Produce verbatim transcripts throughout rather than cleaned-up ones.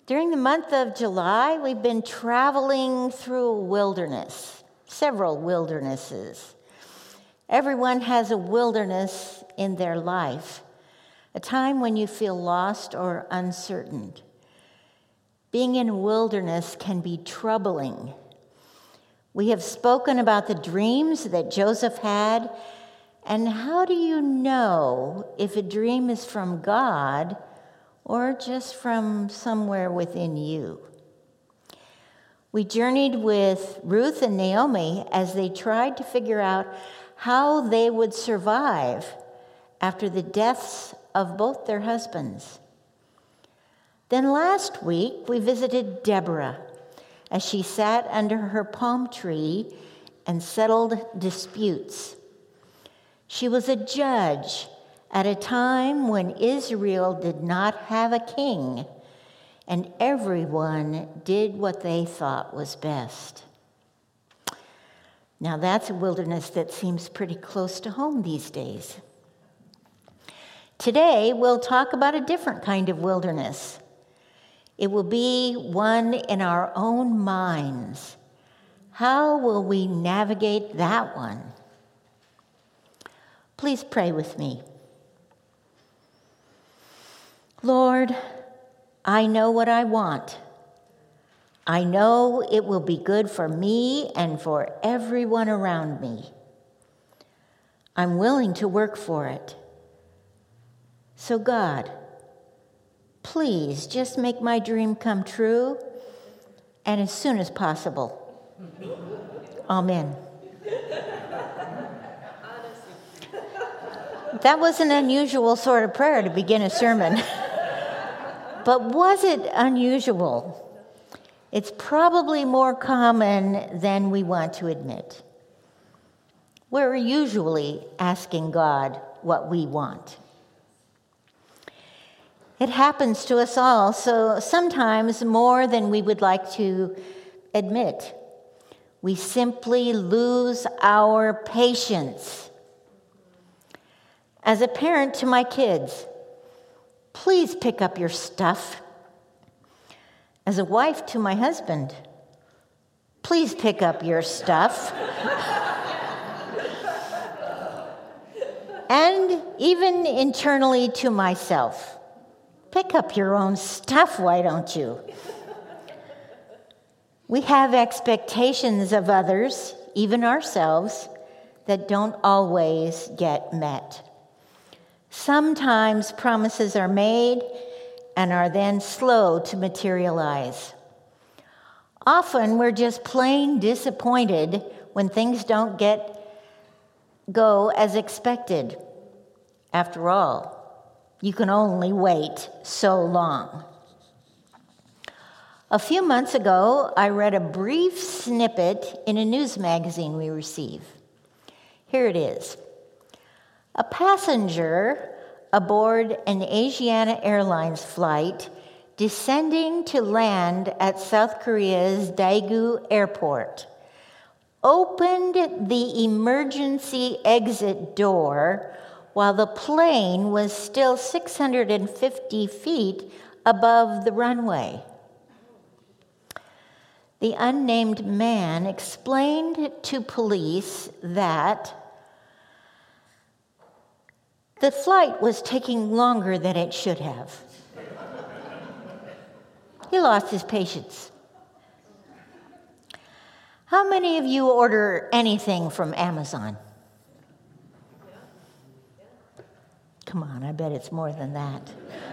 During the month of July, we've been traveling through a wilderness, several wildernesses. Everyone has a wilderness in their life, a time when you feel lost or uncertain. Being in a wilderness can be troubling. We have spoken about the dreams that Joseph had, and how do you know if a dream is from God or just from somewhere within you? We journeyed with Ruth and Naomi as they tried to figure out how they would survive after the deaths of both their husbands. Then last week, we visited Deborah as she sat under her palm tree and settled disputes. She was a judge at a time when Israel did not have a king, and everyone did what they thought was best. Now that's a wilderness that seems pretty close to home these days. Today, we'll talk about a different kind of wilderness. It will be one in our own minds. How will we navigate that one? Please pray with me. Lord, I know what I want. I know it will be good for me and for everyone around me. I'm willing to work for it. So God, please just make my dream come true, and as soon as possible. Amen. That was an unusual sort of prayer to begin a sermon. But was it unusual? It's probably more common than we want to admit. We're usually asking God what we want. It happens to us all, so sometimes more than we would like to admit. We simply lose our patience. As a parent to my kids, please pick up your stuff. As a wife to my husband, please pick up your stuff. And even internally to myself, pick up your own stuff, why don't you? We have expectations of others, even ourselves, that don't always get met. Sometimes promises are made and are then slow to materialize. Often we're just plain disappointed when things don't get go as expected. After all, you can only wait so long. A few months ago, I read a brief snippet in a news magazine we receive. Here it is. A passenger aboard an Asiana Airlines flight descending to land at South Korea's Daegu Airport opened the emergency exit door while the plane was still six hundred fifty feet above the runway. The unnamed man explained to police that the flight was taking longer than it should have. He lost his patience. How many of you order anything from Amazon? Come on, I bet it's more than that.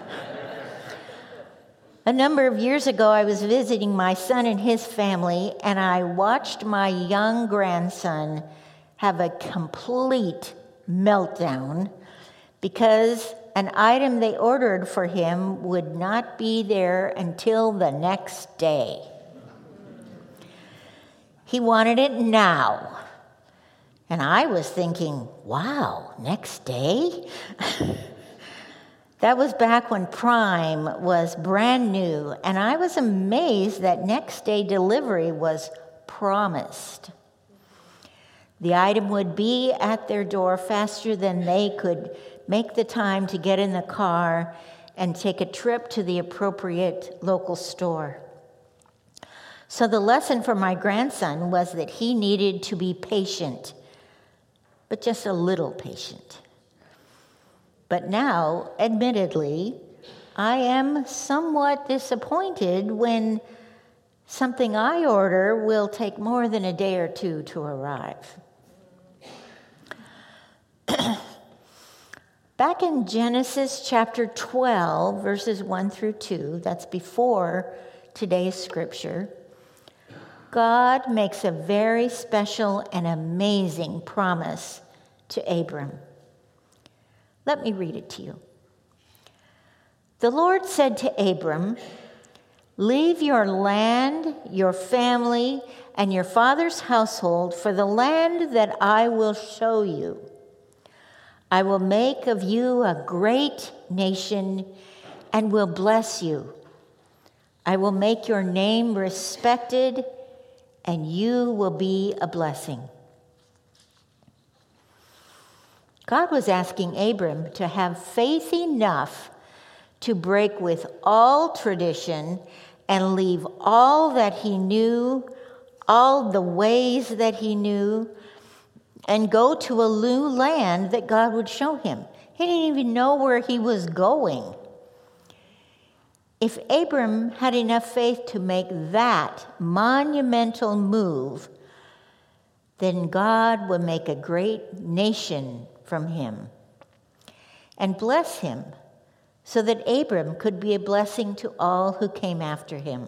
A number of years ago, I was visiting my son and his family, and I watched my young grandson have a complete meltdown because an item they ordered for him would not be there until the next day. He wanted it now. And I was thinking, wow, next day? That was back when Prime was brand new, and I was amazed that next day delivery was promised. The item would be at their door faster than they could make the time to get in the car and take a trip to the appropriate local store. So the lesson for my grandson was that he needed to be patient, but just a little patient. But now, admittedly, I am somewhat disappointed when something I order will take more than a day or two to arrive. Back in Genesis chapter twelve, verses one through two, that's before today's scripture, God makes a very special and amazing promise to Abram. Let me read it to you. The Lord said to Abram, "Leave your land, your family, and your father's household for the land that I will show you. I will make of you a great nation and will bless you. I will make your name respected, and you will be a blessing." God was asking Abram to have faith enough to break with all tradition and leave all that he knew, all the ways that he knew, and go to a new land that God would show him. He didn't even know where he was going. If Abram had enough faith to make that monumental move, then God would make a great nation from him and bless him so that Abram could be a blessing to all who came after him.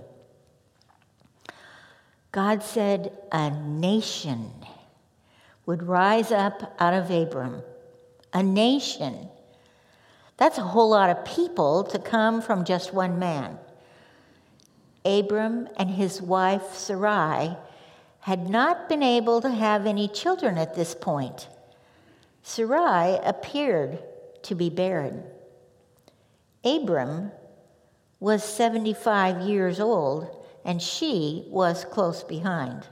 God said a nation would rise up out of Abram. A nation. That's a whole lot of people to come from just one man. Abram and his wife Sarai had not been able to have any children at this point. Sarai appeared to be barren. Abram was seventy-five years old, and she was close behind.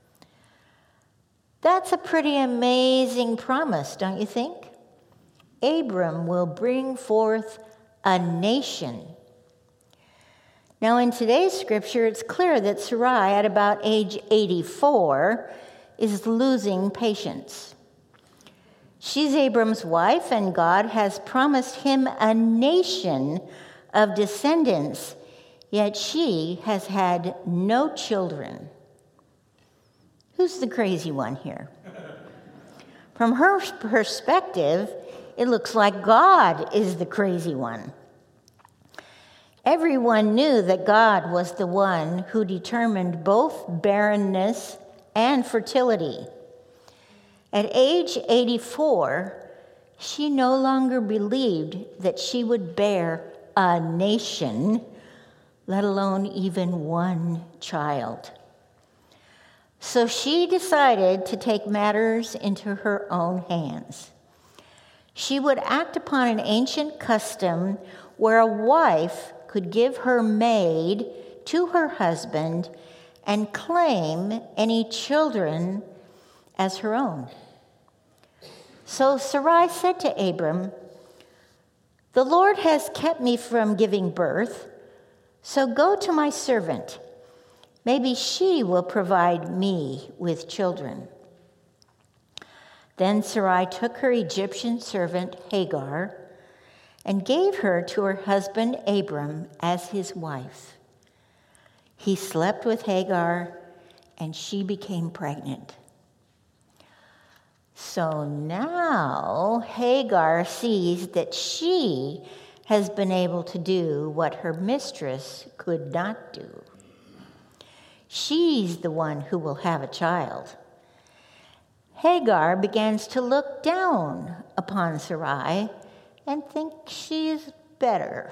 That's a pretty amazing promise, don't you think? Abram will bring forth a nation. Now, in today's scripture, it's clear that Sarai, at about age eighty-four, is losing patience. She's Abram's wife, and God has promised him a nation of descendants, yet she has had no children. Who's the crazy one here? From her perspective, it looks like God is the crazy one. Everyone knew that God was the one who determined both barrenness and fertility. At age eighty-four, she no longer believed that she would bear a nation, let alone even one child. So she decided to take matters into her own hands. She would act upon an ancient custom where a wife could give her maid to her husband and claim any children as her own. So Sarai said to Abram, "The Lord has kept me from giving birth, so go to my servant. Maybe she will provide me with children." Then Sarai took her Egyptian servant Hagar and gave her to her husband Abram as his wife. He slept with Hagar, and she became pregnant. So now Hagar sees that she has been able to do what her mistress could not do. She's the one who will have a child. Hagar begins to look down upon Sarai and think she is better.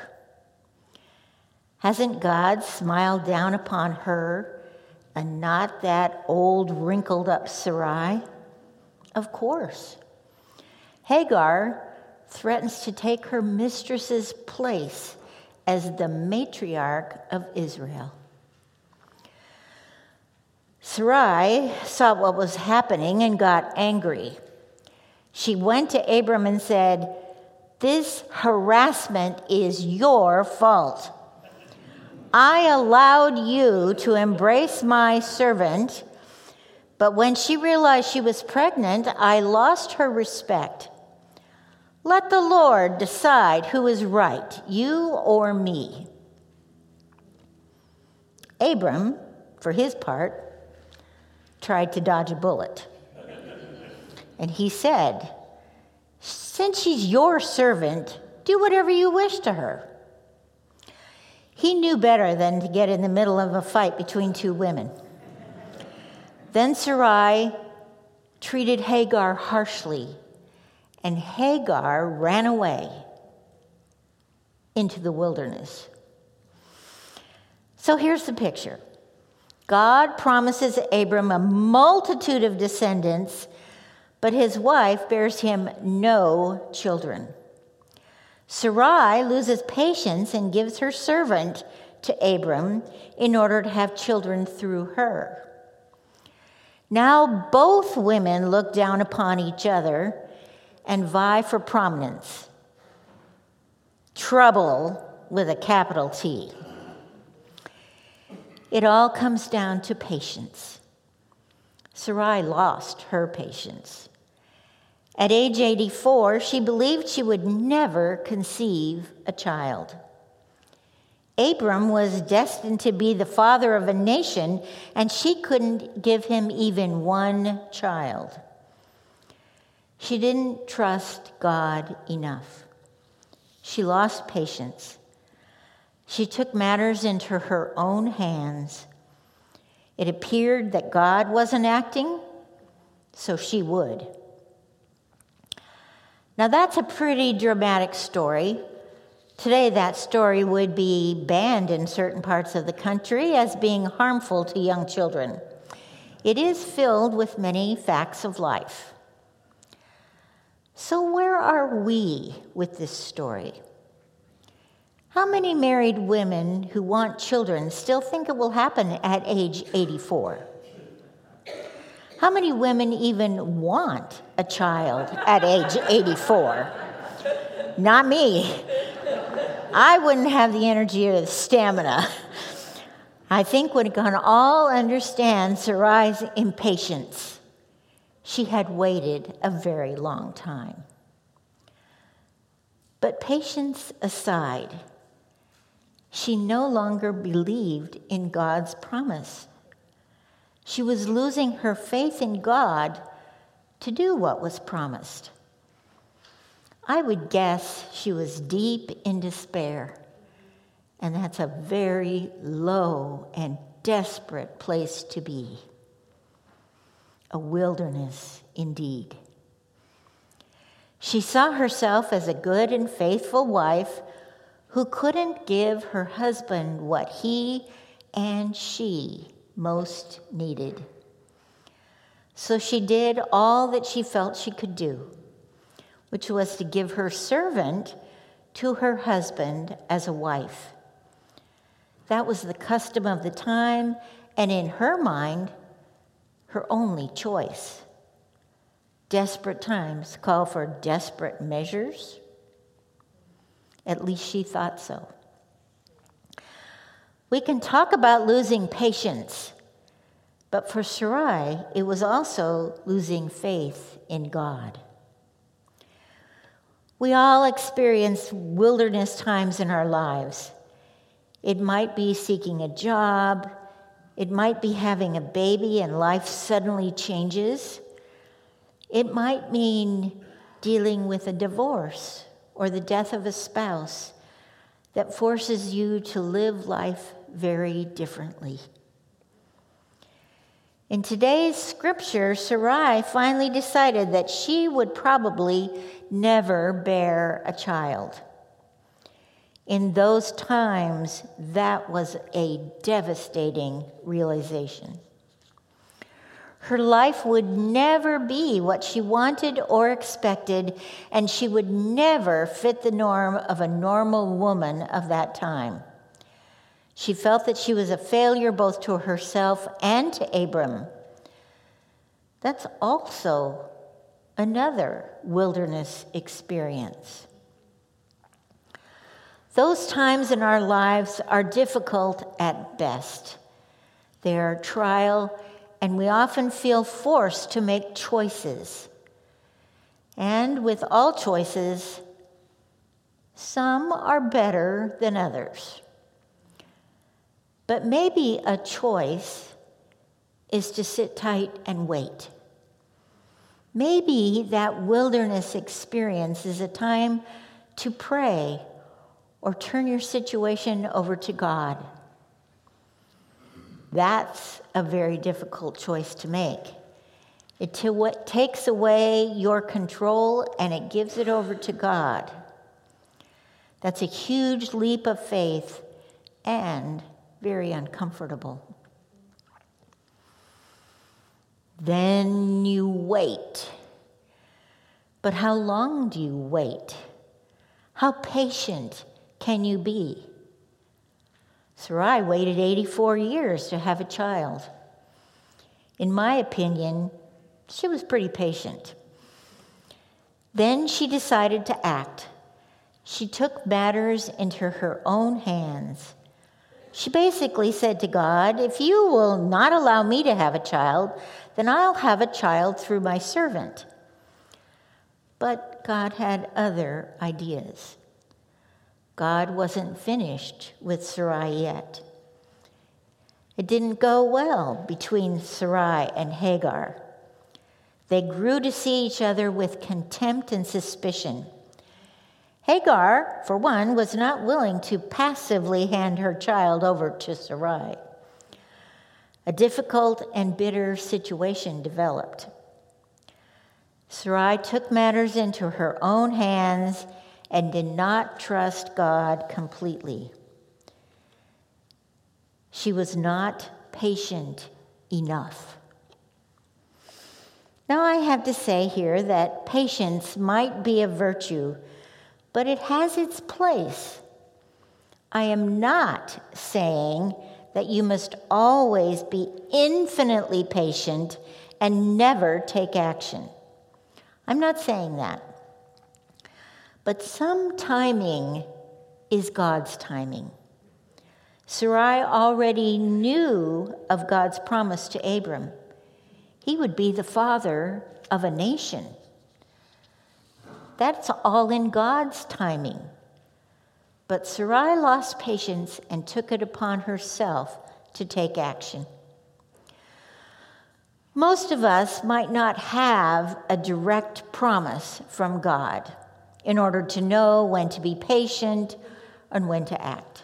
Hasn't God smiled down upon her and not that old wrinkled up Sarai? Of course. Hagar threatens to take her mistress's place as the matriarch of Israel. Sarai saw what was happening and got angry. She went to Abram and said, This harassment is your fault. I allowed you to embrace my servant, but when she realized she was pregnant, I lost her respect. Let the Lord decide who is right, you or me." Abram, for his part, tried to dodge a bullet. And he said, "Since she's your servant, do whatever you wish to her." He knew better than to get in the middle of a fight between two women. Then Sarai treated Hagar harshly, and Hagar ran away into the wilderness. So here's the picture. God promises Abram a multitude of descendants, but his wife bears him no children. Sarai loses patience and gives her servant to Abram in order to have children through her. Now both women look down upon each other and vie for prominence. Trouble with a capital T. It all comes down to patience. Sarai lost her patience. At age eighty-four, she believed she would never conceive a child. Abram was destined to be the father of a nation, and she couldn't give him even one child. She didn't trust God enough. She lost patience. She took matters into her own hands. It appeared that God wasn't acting, so she would. Now that's a pretty dramatic story. Today that story would be banned in certain parts of the country as being harmful to young children. It is filled with many facts of life. So where are we with this story? How many married women who want children still think it will happen at age eighty-four? How many women even want a child at age eighty-four? Not me. I wouldn't have the energy or the stamina. I think we can all understand Sarai's impatience. She had waited a very long time. But patience aside, she no longer believed in God's promise. She was losing her faith in God to do what was promised. I would guess she was deep in despair, and that's a very low and desperate place to be. A wilderness indeed. She saw herself as a good and faithful wife who couldn't give her husband what he and she most needed. So she did all that she felt she could do, which was to give her servant to her husband as a wife. That was the custom of the time, and in her mind, her only choice. Desperate times call for desperate measures. At least she thought so. We can talk about losing patience, but for Sarai, it was also losing faith in God. We all experience wilderness times in our lives. It might be seeking a job. It might be having a baby and life suddenly changes. It might mean dealing with a divorce or the death of a spouse that forces you to live life very differently. In today's scripture, Sarai finally decided that she would probably never bear a child. In those times, that was a devastating realization. Her life would never be what she wanted or expected, and she would never fit the norm of a normal woman of that time. She felt that she was a failure both to herself and to Abram. That's also another wilderness experience. Those times in our lives are difficult at best. They are a trial, and we often feel forced to make choices. And with all choices, some are better than others. But maybe a choice is to sit tight and wait. Maybe that wilderness experience is a time to pray or turn your situation over to God. That's a very difficult choice to make. It t- what takes away your control and it gives it over to God. That's a huge leap of faith and very uncomfortable. Then you wait. But how long do you wait? How patient can you be? Sarai waited eighty-four years to have a child. In my opinion, she was pretty patient. Then she decided to act. She took matters into her own hands. She basically said to God, if you will not allow me to have a child, then I'll have a child through my servant. But God had other ideas. God wasn't finished with Sarai yet. It didn't go well between Sarai and Hagar. They grew to see each other with contempt and suspicion. Hagar, for one, was not willing to passively hand her child over to Sarai. A difficult and bitter situation developed. Sarai took matters into her own hands and did not trust God completely. She was not patient enough. Now, I have to say here that patience might be a virtue, but it has its place. I am not saying that you must always be infinitely patient and never take action. I'm not saying that. But some timing is God's timing. Sarai already knew of God's promise to Abram. He would be the father of a nation. That's all in God's timing. But Sarai lost patience and took it upon herself to take action. Most of us might not have a direct promise from God in order to know when to be patient and when to act.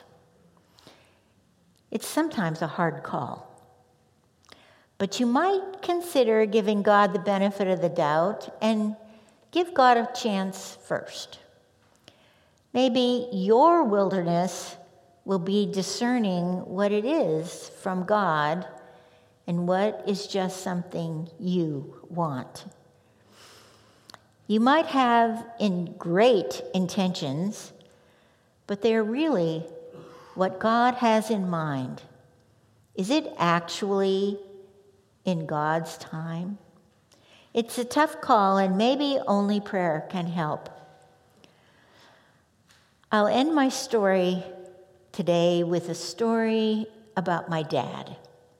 It's sometimes a hard call. But you might consider giving God the benefit of the doubt and give God a chance first. Maybe your wilderness will be discerning what it is from God and what is just something you want. You might have in great intentions, but they're really what God has in mind. Is it actually in God's time? It's a tough call, and maybe only prayer can help. I'll end my story today with a story about my dad.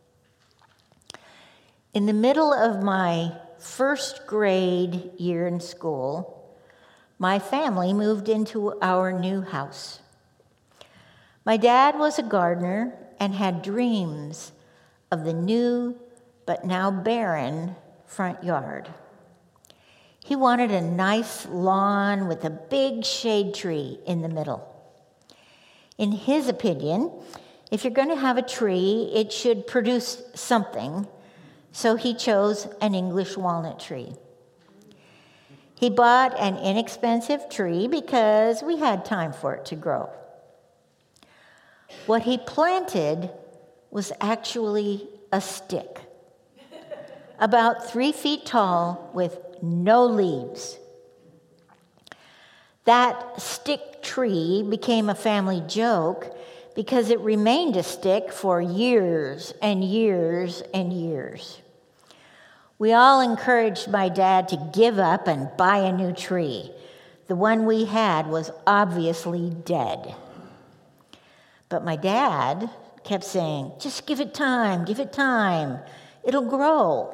In the middle of my first grade year in school, my family moved into our new house. My dad was a gardener and had dreams of the new but now barren front yard. He wanted a nice lawn with a big shade tree in the middle. In his opinion, if you're going to have a tree, it should produce something, so he chose an English walnut tree. He bought an inexpensive tree because we had time for it to grow. What he planted was actually a stick, about three feet tall with no leaves. That stick tree became a family joke because it remained a stick for years and years and years. We all encouraged my dad to give up and buy a new tree. The one we had was obviously dead. But my dad kept saying, just give it time, give it time. It'll grow.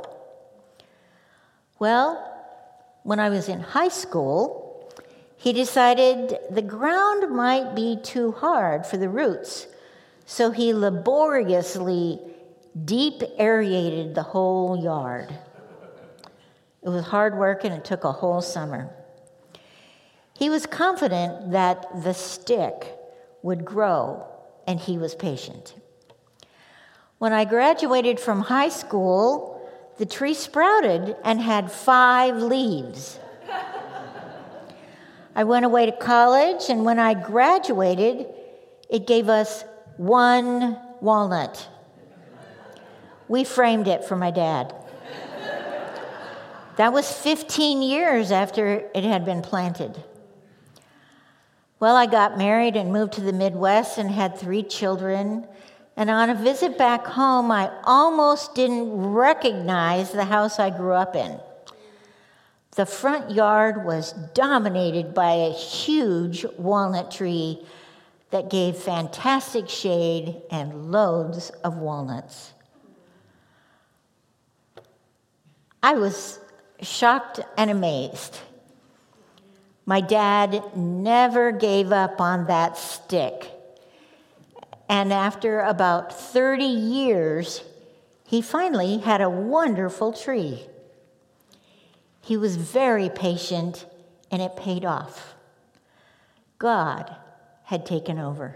Well, when I was in high school, he decided the ground might be too hard for the roots, so he laboriously deep aerated the whole yard. It was hard work, and it took a whole summer. He was confident that the stick would grow, and he was patient. When I graduated from high school, the tree sprouted and had five leaves. I went away to college, and when I graduated, it gave us one walnut. We framed it for my dad. That was fifteen years after it had been planted. Well, I got married and moved to the Midwest and had three children. And on a visit back home, I almost didn't recognize the house I grew up in. The front yard was dominated by a huge walnut tree that gave fantastic shade and loads of walnuts. I was shocked and amazed. My dad never gave up on that stick. And after about thirty years, he finally had a wonderful tree. He was very patient, and it paid off. God had taken over.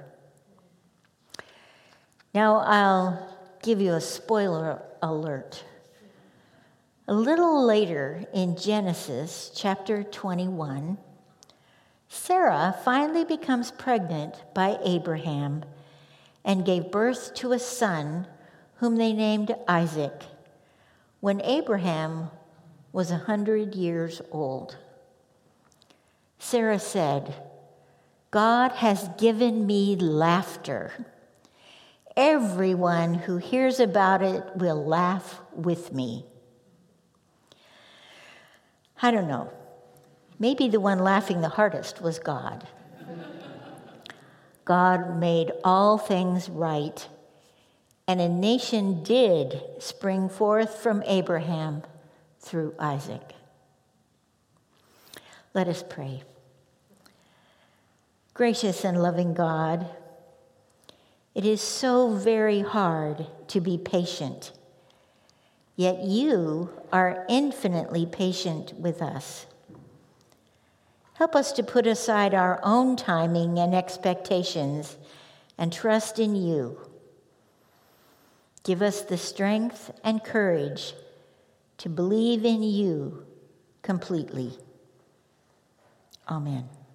Now I'll give you a spoiler alert. A little later in Genesis chapter twenty-one, Sarah finally becomes pregnant by Abraham and gave birth to a son whom they named Isaac when Abraham was a hundred years old. Sarah said, God has given me laughter. Everyone who hears about it will laugh with me. I don't know. Maybe the one laughing the hardest was God. God made all things right, and a nation did spring forth from Abraham through Isaac. Let us pray. Gracious and loving God, it is so very hard to be patient, yet you are infinitely patient with us. Help us to put aside our own timing and expectations and trust in you. Give us the strength and courage to believe in you completely. Amen.